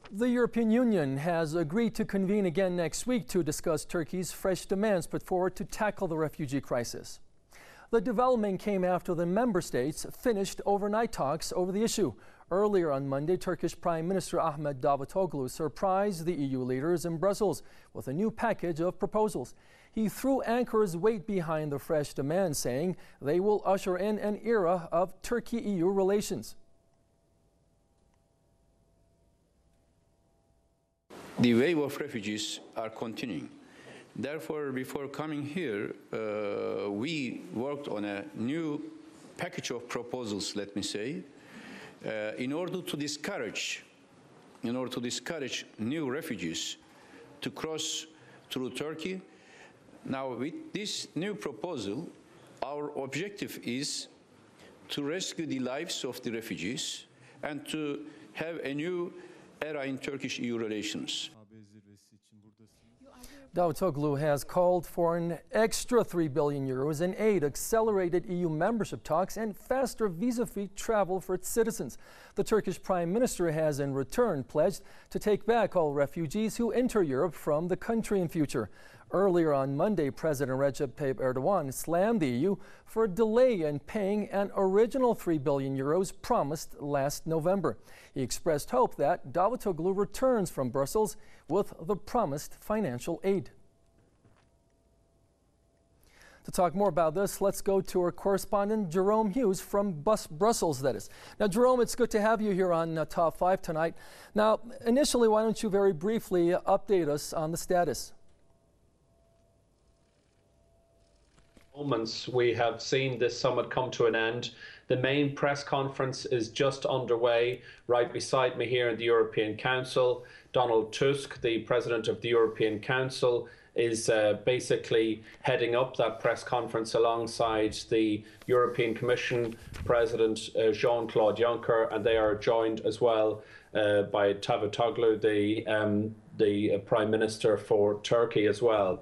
The European Union has agreed to convene again next week to discuss Turkey's fresh demands put forward to tackle the refugee crisis. The development came after the member states finished overnight talks over the issue. Earlier on Monday, Turkish Prime Minister Ahmet Davutoglu surprised the EU leaders in Brussels with a new package of proposals. He threw Ankara's weight behind the fresh demands, saying they will usher in an era of Turkey-EU relations. The wave of refugees are continuing. Therefore, before coming here, we worked on a new package of proposals, let me say, in order to discourage new refugees to cross through Turkey. Now, with this new proposal, our objective is to rescue the lives of the refugees and to have a new era in Turkish-EU relations. Davutoglu has called for an extra €3 billion in aid, accelerated EU membership talks, and faster visa-free travel for its citizens. The Turkish Prime Minister has in return pledged to take back all refugees who enter Europe from the country in future. Earlier on Monday, President Recep Tayyip Erdogan slammed the EU for a delay in paying an original €3 billion promised last November. He expressed hope that Davutoglu returns from Brussels with the promised financial aid. To talk more about this, let's go to our correspondent, Jerome Hughes from Brussels, that is. Now, Jerome, it's good to have you here on Top 5 tonight. Now, initially, why don't you very briefly update us on the status? Moments we have seen this summit come to an end. The main press conference is just underway. Right beside me here in the European Council, Donald Tusk, the President of the European Council, is basically heading up that press conference alongside the European Commission President Jean-Claude Juncker, and they are joined as well by Davutoglu, the Prime Minister for Turkey as well.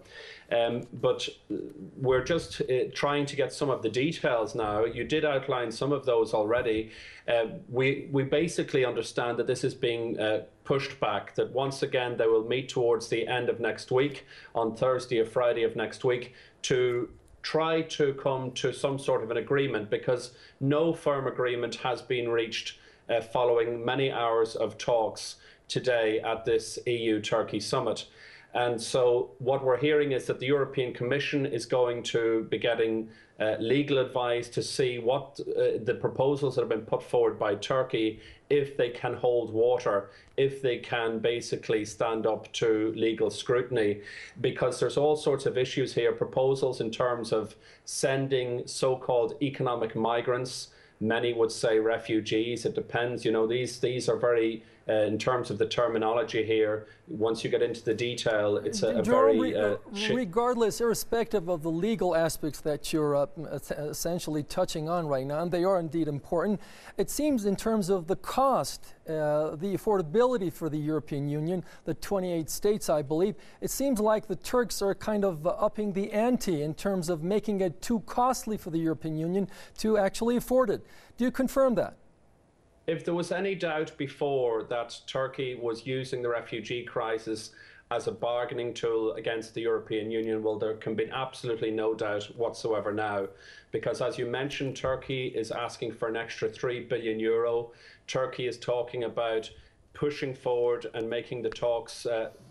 But we're just trying to get some of the details now. You did outline some of those already. We basically understand that this is being pushed back, that once again they will meet towards the end of next week, on Thursday or Friday of next week, to try to come to some sort of an agreement, because no firm agreement has been reached following many hours of talks today at this EU-Turkey summit. And so what we're hearing is that the European Commission is going to be getting legal advice to see what the proposals that have been put forward by Turkey, if they can hold water, if they can basically stand up to legal scrutiny, because there's all sorts of issues here, proposals in terms of sending so-called economic migrants. Many would say refugees. It depends. You know, these are very, in terms of the terminology here, once you get into the detail, it's a Jerome, very... regardless, irrespective of the legal aspects that you're essentially touching on right now, and they are indeed important, it seems in terms of the cost, the affordability for the European Union, the 28 states, I believe, it seems like the Turks are kind of upping the ante in terms of making it too costly for the European Union to actually afford it. Do you confirm that? If there was any doubt before that Turkey was using the refugee crisis as a bargaining tool against the European Union, well, there can be absolutely no doubt whatsoever now. Because as you mentioned, Turkey is asking for an extra €3 billion. Turkey is talking about pushing forward and making the talks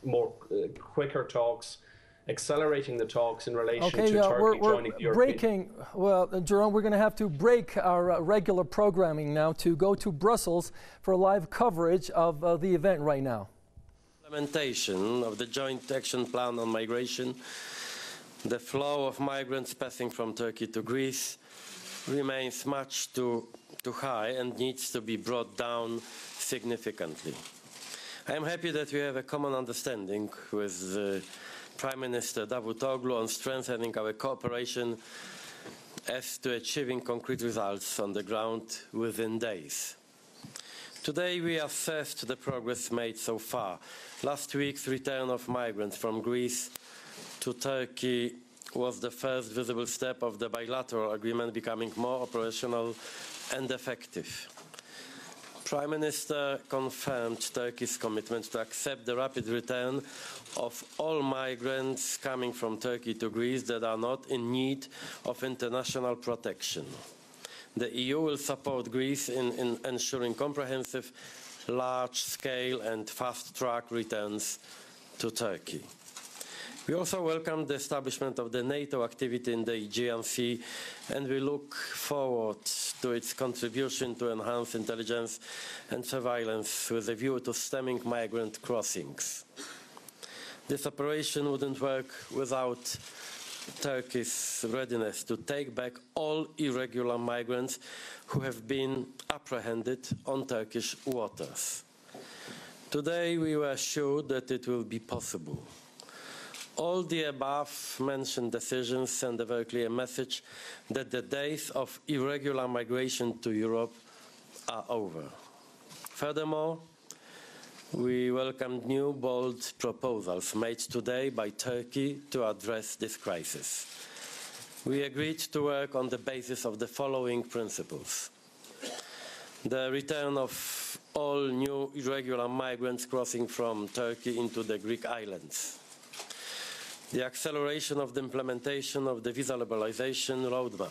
quicker talks, accelerating the talks in relation to Turkey joining the European... Well, Jerome, we're going to have to break our regular programming now to go to Brussels for live coverage of the event right now. Implementation of the Joint Action Plan on Migration, the flow of migrants passing from Turkey to Greece remains much too high and needs to be brought down significantly. I am happy that we have a common understanding with Prime Minister Davutoglu on strengthening our cooperation as to achieving concrete results on the ground within days. Today we assessed the progress made so far. Last week's return of migrants from Greece to Turkey was the first visible step of the bilateral agreement becoming more operational and effective. Prime Minister confirmed Turkey's commitment to accept the rapid return of all migrants coming from Turkey to Greece that are not in need of international protection. The EU will support Greece in ensuring comprehensive, large-scale and fast-track returns to Turkey. We also welcome the establishment of the NATO activity in the Aegean Sea, and we look forward to its contribution to enhance intelligence and surveillance with a view to stemming migrant crossings. This operation wouldn't work without Turkey's readiness to take back all irregular migrants who have been apprehended on Turkish waters. Today we were assured that it will be possible. All the above-mentioned decisions send a very clear message that the days of irregular migration to Europe are over. Furthermore, we welcome new, bold proposals made today by Turkey to address this crisis. We agreed to work on the basis of the following principles: the return of all new irregular migrants crossing from Turkey into the Greek islands, the acceleration of the implementation of the visa liberalization roadmap,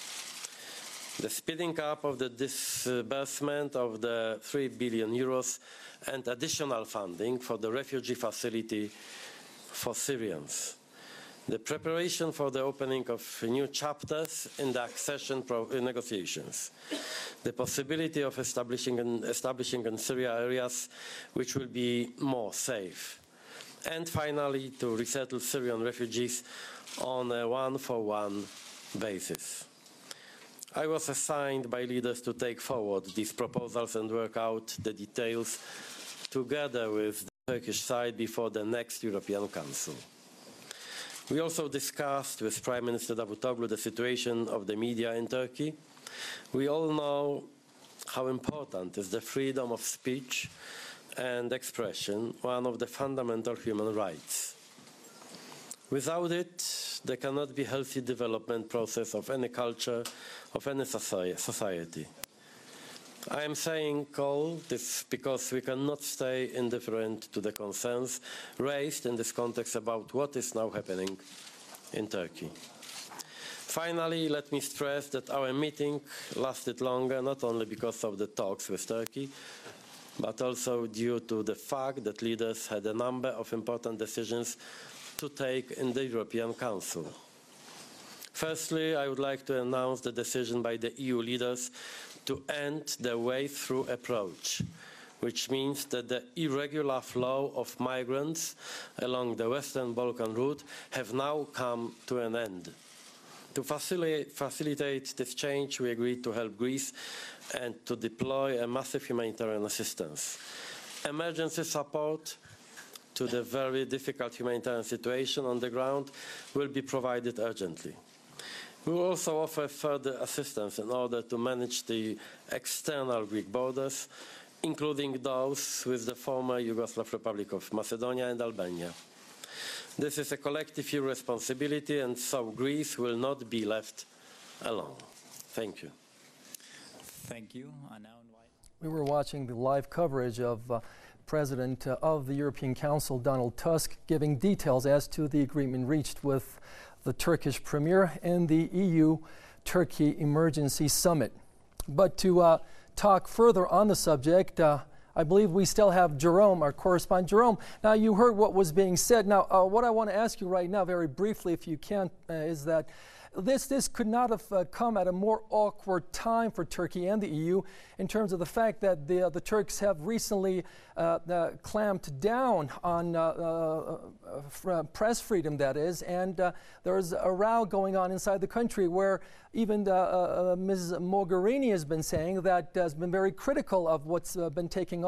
the speeding up of the disbursement of the €3 billion and additional funding for the refugee facility for Syrians, the preparation for the opening of new chapters in the accession negotiations, the possibility of establishing in Syria areas which will be more safe, and finally to resettle Syrian refugees on a one-for-one basis. I was assigned by leaders to take forward these proposals and work out the details together with the Turkish side before the next European Council. We also discussed with Prime Minister Davutoglu the situation of the media in Turkey. We all know how important is the freedom of speech and expression, one of the fundamental human rights. Without it, there cannot be a healthy development process of any culture, of any society. I am saying all this because we cannot stay indifferent to the concerns raised in this context about what is now happening in Turkey. Finally, let me stress that our meeting lasted longer not only because of the talks with Turkey, but also due to the fact that leaders had a number of important decisions to take in the European Council. Firstly, I would like to announce the decision by the EU leaders to end the way-through approach, which means that the irregular flow of migrants along the Western Balkan route have now come to an end. To facilitate this change, we agreed to help Greece and to deploy a massive humanitarian assistance. Emergency support to the very difficult humanitarian situation on the ground will be provided urgently. We will also offer further assistance in order to manage the external Greek borders, including those with the former Yugoslav Republic of Macedonia and Albania. This is a collective EU responsibility, and so Greece will not be left alone. Thank you. Thank you. I now invite... We were watching the live coverage of President of the European Council, Donald Tusk, giving details as to the agreement reached with the Turkish Premier and the EU-Turkey Emergency Summit. But to talk further on the subject, I believe we still have Jerome, our correspondent. Jerome, now you heard what was being said. Now, what I want to ask you right now, very briefly, if you can, is that this could not have come at a more awkward time for Turkey and the EU in terms of the fact that the Turks have recently clamped down on press freedom, that is, and there's a row going on inside the country where even Ms. Mogherini has been saying that has been very critical of what's been taking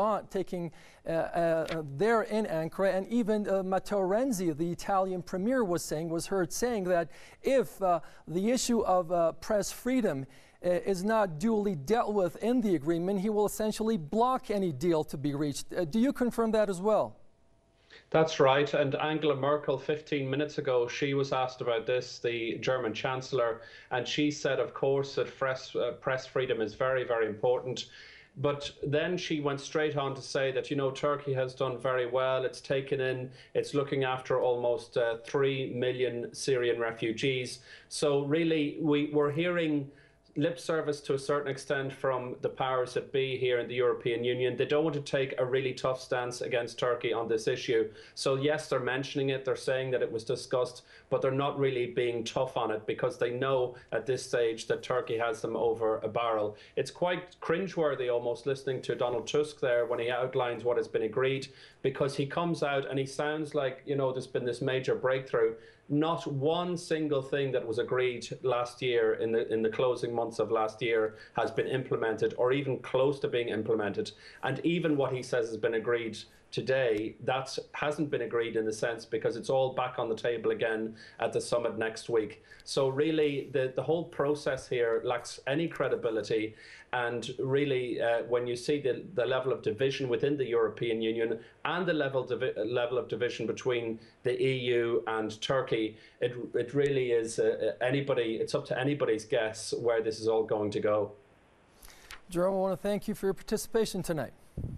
there in Ankara, and even Matteo Renzi, the Italian premier, was heard saying that if the issue of press freedom is not duly dealt with in the agreement, he will essentially block any deal to be reached. Do you confirm that as well? That's right. And Angela Merkel, 15 minutes ago, she was asked about this, the German Chancellor, and she said, of course, that press freedom is very, very important. But then she went straight on to say that, you know, Turkey has done very well. It's looking after almost 3 million Syrian refugees. So really, we're hearing lip service to a certain extent from the powers that be here in the European Union. They don't want to take a really tough stance against Turkey on this issue. So yes, they're mentioning it, they're saying that it was discussed, but they're not really being tough on it because they know at this stage that Turkey has them over a barrel. It's quite cringeworthy almost listening to Donald Tusk there when he outlines what has been agreed, because he comes out and he sounds like, you know, there's been this major breakthrough. Not one single thing that was agreed last year in the closing months of last year has been implemented or even close to being implemented. And even what he says has been agreed today, that hasn't been agreed in a sense because it's all back on the table again at the summit next week. So really the whole process here lacks any credibility. And really, when you see the level of division within the European Union and the level of division between the EU and Turkey, it really is it's up to anybody's guess where this is all going to go. Jerome, I want to thank you for your participation tonight.